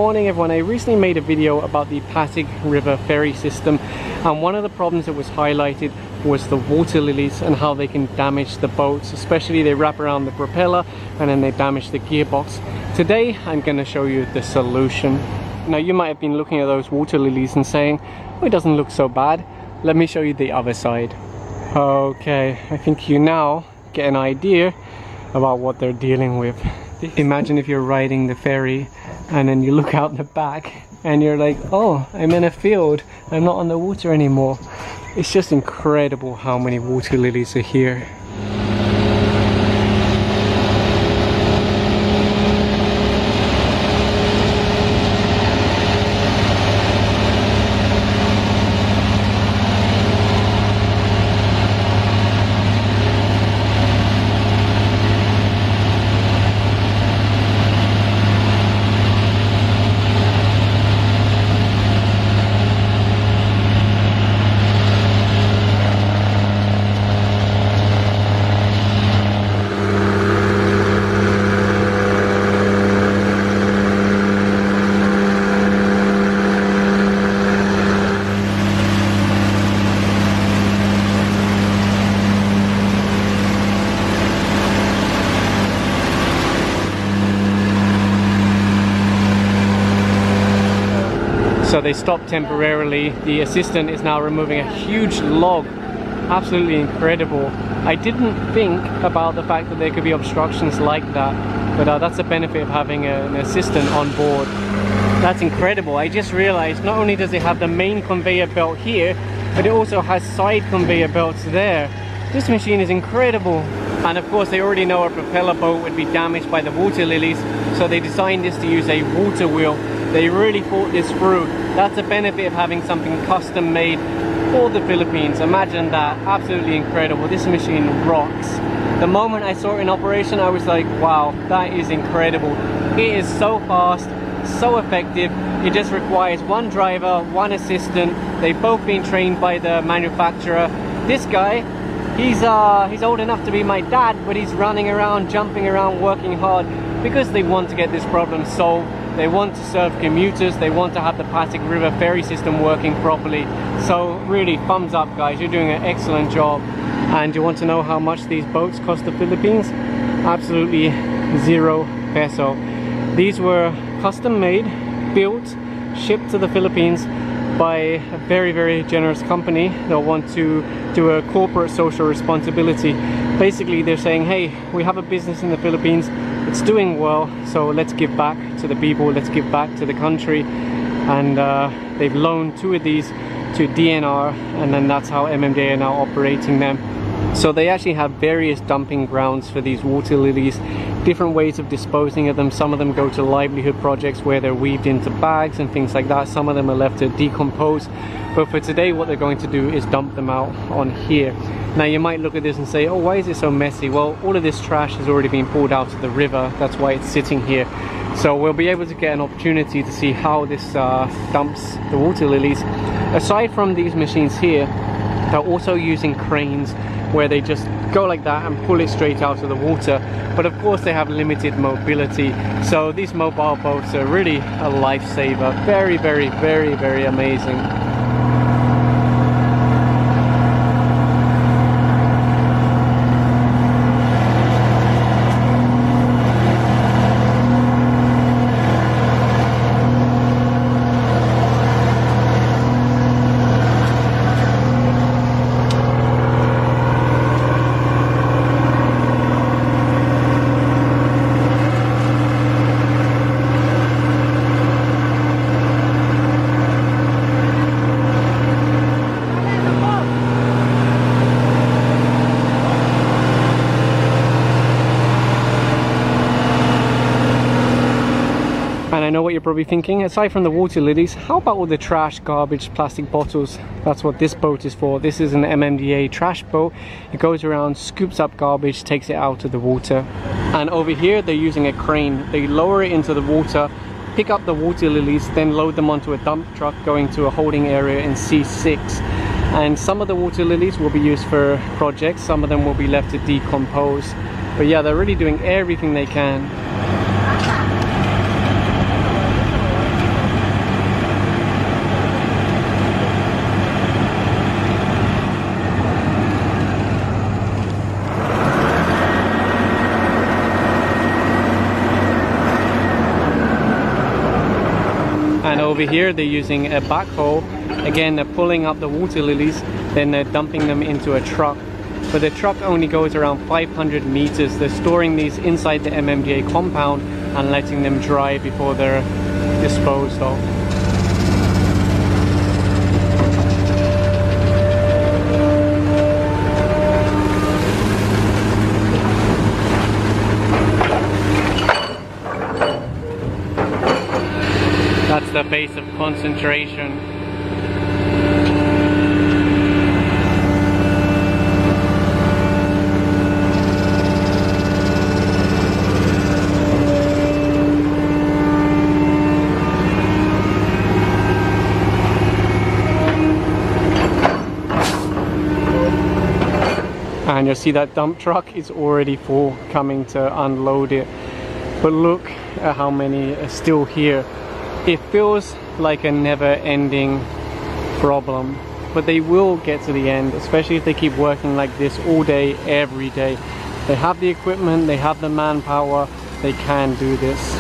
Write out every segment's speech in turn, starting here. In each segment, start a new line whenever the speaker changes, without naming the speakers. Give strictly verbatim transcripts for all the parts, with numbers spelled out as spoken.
morning everyone. I recently made a video about the Pasig River ferry system, and one of the problems that was highlighted was the water lilies and how they can damage the boats, especially they wrap around the propeller and then they damage the gearbox. Today I'm going to show you the solution. Now you might have been looking at those water lilies and saying, oh, it doesn't look so bad. Let me show you the other side. Okay, I think you now get an idea about what they're dealing with. Imagine if you're riding the ferry and then you look out the back and you're like, oh, I'm in a field, I'm not on the water anymore. It's just incredible how many water lilies are here. So they stopped temporarily. The assistant is now removing a huge log. Absolutely incredible. I didn't think about the fact that there could be obstructions like that, but uh, that's the benefit of having a, an assistant on board. That's incredible. I just realized not only does it have the main conveyor belt here, but it also has side conveyor belts there. This machine is incredible. And of course they already know a propeller boat would be damaged by the water lilies, so they designed this to use a water wheel. They really thought this through. That's a benefit of having something custom made for the Philippines. Imagine that. Absolutely incredible. This machine rocks. The moment I saw it in operation, I was like, wow, that is incredible. It is so fast, so effective. It just requires one driver, one assistant. They've both been trained by the manufacturer. This guy, he's uh he's old enough to be my dad, but he's running around, jumping around, working hard because they want to get this problem solved. They want to serve commuters, they want to have the Pasig River ferry system working properly. So really, thumbs up guys, you're doing an excellent job. And you want to know how much these boats cost the Philippines? Absolutely zero peso. These were custom made, built, shipped to the Philippines by a very very generous company that want to do a corporate social responsibility. Basically they're saying, hey, we have a business in the Philippines, it's doing well, so let's give back to the people, let's give back to the country. And uh, they've loaned two of these to D N R, and then that's how M M D A are now operating them. So they actually have various dumping grounds for these water lilies, different ways of disposing of them. Some of them go to livelihood projects where they're weaved into bags and things like that. Some of them are left to decompose. But for today what they're going to do is dump them out on here. Now you might look at this and say, oh, why is it so messy? Well, all of this trash has already been pulled out of the river. That's why it's sitting here. So we'll be able to get an opportunity to see how this uh, dumps the water lilies. Aside from these machines here, they're also using cranes where they just go like that and pull it straight out of the water. But of course they have limited mobility, so these mobile boats are really a lifesaver. Very very very very amazing. And I know what you're probably thinking, aside from the water lilies, how about all the trash, garbage, plastic bottles? That's what this boat is for. This is an M M D A trash boat. It goes around, scoops up garbage, takes it out of the water. And over here they're using a crane. They lower it into the water, pick up the water lilies, then load them onto a dump truck going to a holding area in C six. And some of the water lilies will be used for projects, some of them will be left to decompose. But yeah, they're really doing everything they can. over here they're using a backhoe. Again, they're pulling up the water lilies, then they're dumping them into a truck. But the truck only goes around five hundred meters. They're storing these inside the M M D A compound and letting them dry before they're disposed of. That's the base of concentration. And you'll see that dump truck is already full, coming to unload it. But look at how many are still here. It feels like a never-ending problem, but they will get to the end, especially if they keep working like this all day, every day. They have the equipment, they have the manpower, they can do this.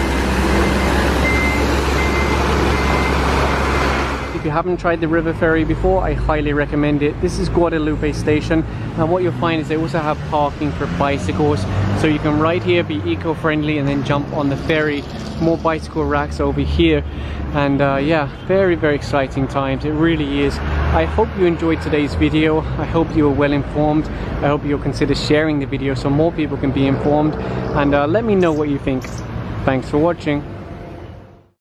If you haven't tried the river ferry before, I highly recommend it. This is Guadalupe Station, and what you'll find is they also have parking for bicycles, so you can ride here, be eco-friendly, and then jump on the ferry. More bicycle racks over here, and uh, yeah, very very exciting times. It really is. I hope you enjoyed today's video. I hope you were well informed. I hope you'll consider sharing the video so more people can be informed, and uh, let me know what you think. Thanks for watching.